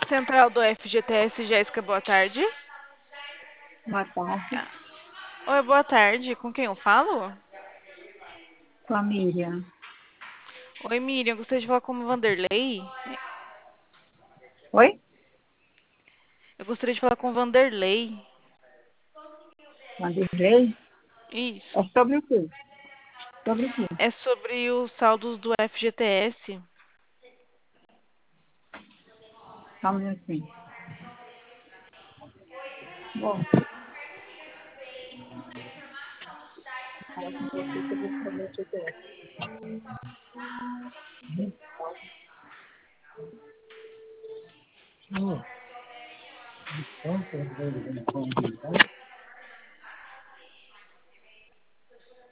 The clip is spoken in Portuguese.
Central do FGTS, Jéssica, boa tarde. Boa tarde, Oi, boa tarde. Com quem eu falo? família. Oi, Miriam. Gostaria de falar com o Vanderlei. Oi? Eu gostaria de falar com o Vanderlei. Vanderlei? É Isso. sobre o quê? Sobre o quê? É sobre os saldos do FGTS. Só um minutinho. Bom, fala com você sobre o problema de ideia.